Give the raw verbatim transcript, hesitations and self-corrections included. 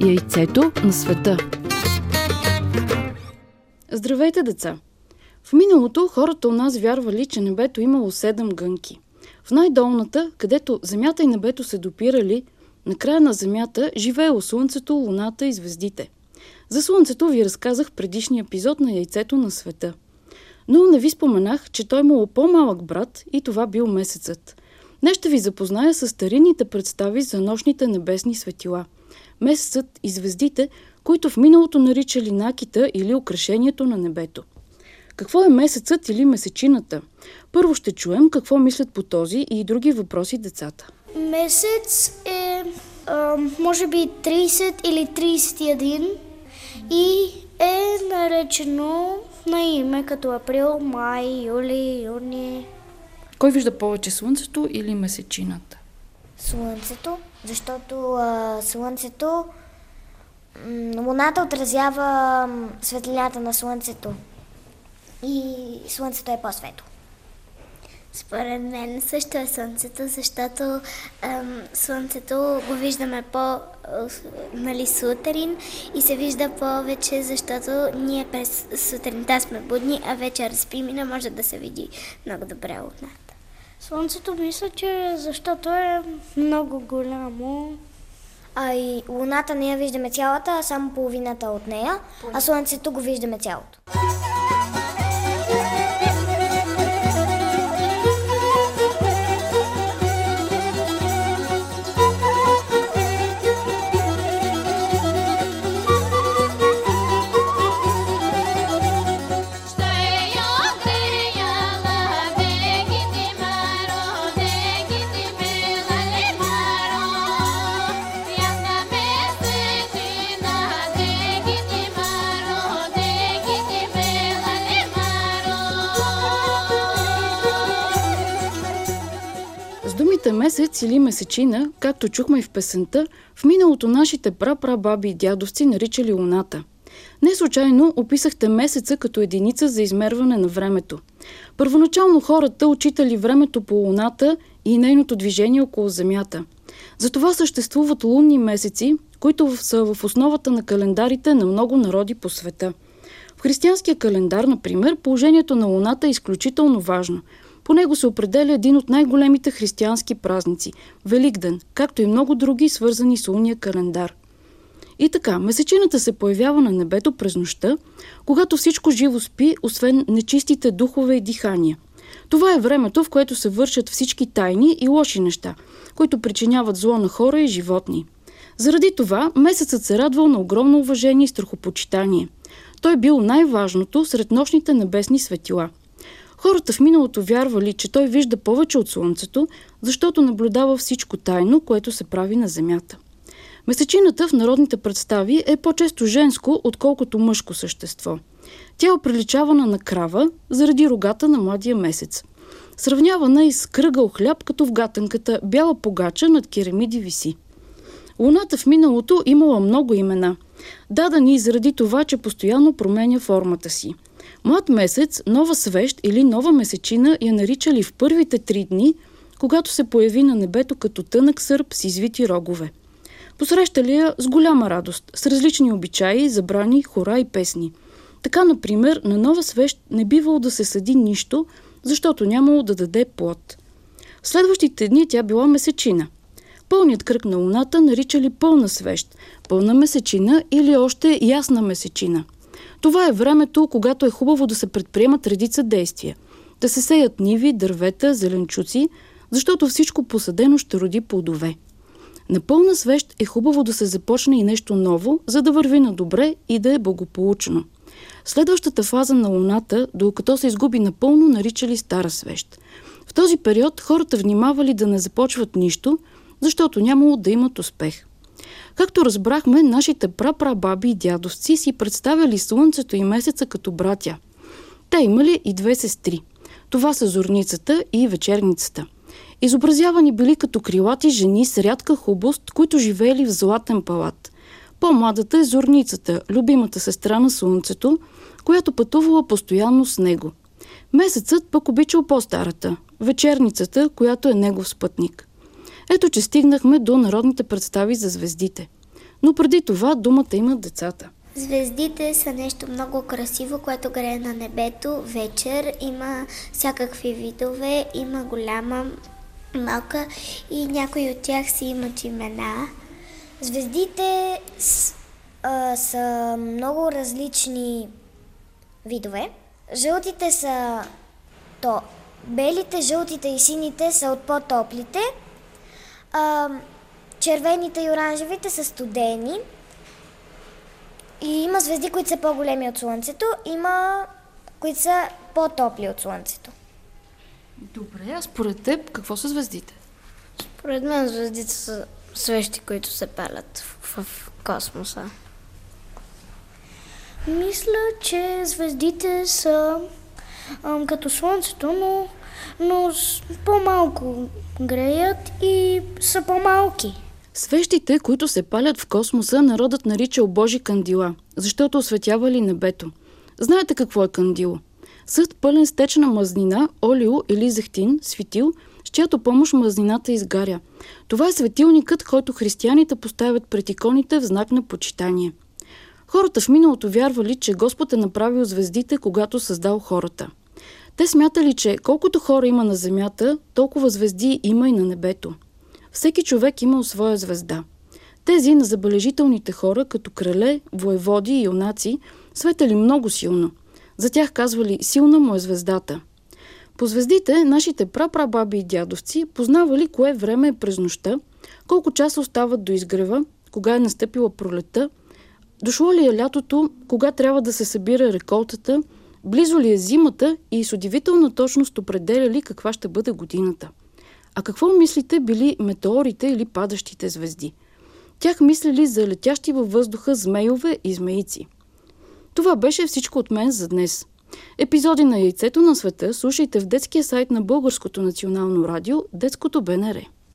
Яйцето на света. Здравейте, деца! В миналото хората у нас вярвали, че небето имало седем гънки. В най-долната, където земята и небето се допирали, на края на земята живеело слънцето, луната и звездите. За слънцето ви разказах в предишния епизод на Яйцето на света. Но не ви споменах, че той имало по-малък брат и това бил месецът. Днес ще ви запозная с старинните представи за нощните небесни светила. Месецът и звездите, които в миналото наричали накита или украшението на небето. Какво е месецът или месечината? Първо ще чуем какво мислят по този и други въпроси децата. Месец е а, може би трийсет или трийсет и един и е наречено на име като април, май, юли, юни. Кой вижда повече слънцето или месечината? Слънцето, защото а, слънцето, м, луната отразява м, светлината на слънцето и слънцето е по-светло. Според мен също е слънцето, защото ем, слънцето го виждаме по нали, сутрин и се вижда повече, защото ние през сутринта сме будни, а вечер спим и не може да се види много добре луната. Слънцето мисля, че защото е много голямо. А и луната не я виждаме цялата, а само половината от нея, а слънцето го виждаме цялото. Месец или месечина, както чухме и в песента, в миналото нашите прапрабаби и дядовци наричали луната. Не случайно описахте месеца като единица за измерване на времето. Първоначално хората отчитали времето по луната и нейното движение около Земята. Затова съществуват лунни месеци, които са в основата на календарите на много народи по света. В християнския календар, например, положението на луната е изключително важно. По него се определя един от най-големите християнски празници – Великден, както и много други, свързани с лунния календар. И така, месечината се появява на небето през нощта, когато всичко живо спи, освен нечистите духове и дихания. Това е времето, в което се вършат всички тайни и лоши неща, които причиняват зло на хора и животни. Заради това месецът се радвал на огромно уважение и страхопочитание. Той бил най-важното сред нощните небесни светила. Хората в миналото вярвали, че той вижда повече от слънцето, защото наблюдава всичко тайно, което се прави на земята. Месечината в народните представи е по-често женско, отколкото мъжко същество. Тя е оприличавана на крава заради рогата на младия месец. Сравнявана и с кръгъл хляб, като в гатанката бяла погача над керамиди виси. Луната в миналото имала много имена, дадени заради това, че постоянно променя формата си. Млад месец, нова свещ или нова месечина я наричали в първите три дни, когато се появи на небето като тънък сърп с извити рогове. Посрещали я с голяма радост, с различни обичаи, забрани, хора и песни. Така, например, на нова свещ не бивало да се съди нищо, защото нямало да даде плод. В следващите дни тя била месечина. Пълният кръг на луната наричали пълна свещ, пълна месечина или още ясна месечина. Това е времето, когато е хубаво да се предприемат редица действия. Да се сеят ниви, дървета, зеленчуци, защото всичко посадено ще роди плодове. На пълна свещ е хубаво да се започне и нещо ново, за да върви на добре и да е благополучно. Следващата фаза на луната, докато се изгуби напълно, наричали стара свещ. В този период хората внимавали да не започват нищо, защото нямало да имат успех. Както разбрахме, нашите прапрабаби и дядовци си представяли слънцето и месеца като братя. Те имали и две сестри. Това са зорницата и вечерницата. Изобразявани били като крилати жени с рядка хубост, които живеели в златен палат. По-младата е зорницата, любимата сестра на слънцето, която пътувала постоянно с него. Месецът пък обичал по-старата, вечерницата, която е негов спътник. Ето, че стигнахме до народните представи за звездите. Но преди това думата имат децата. Звездите са нещо много красиво, което грее на небето вечер. Има всякакви видове, има голяма, малка и някои от тях си имат имена. Звездите с, а, са много различни видове. Жълтите са то. Белите, жълтите и сините са от по-топлите. А, червените и оранжевите са студени. И има звезди, които са по-големи от Слънцето, има които са по-топли от Слънцето. Добре, а според теб какво са звездите? Според мен звездите са свещи, които се палят в, в космоса. Мисля, че звездите са ам, като Слънцето, но, но по-малко греят и са по-малки. Свещите, които се палят в космоса, народът наричал Божи кандила, защото осветявали небето. Знаете какво е кандило? Съд пълен с течна мазнина, олио или зехтин, светил, с чиято помощ мазнината изгаря. Това е светилникът, който християните поставят пред иконите в знак на почитание. Хората в миналото вярвали, че Господ е направил звездите, когато създал хората. Те смятали, че колкото хора има на земята, толкова звезди има и на небето. Всеки човек имал своя звезда. Тези на забележителните хора, като крале, воеводи и юнаци, светели много силно. За тях казвали «силна му е звездата». По звездите нашите прапрабаби и дядовци познавали кое време е през нощта, колко часа остават до изгрева, кога е настъпила пролетта, дошло ли е лятото, кога трябва да се събира реколтата, близо ли е зимата и с удивителна точност определяли каква ще бъде годината. А какво мислите били метеорите или падащите звезди? Тях мислили за летящи във въздуха змейове и змеици. Това беше всичко от мен за днес. Епизоди на Яйцето на света слушайте в детския сайт на Българското национално радио, Детското БНР.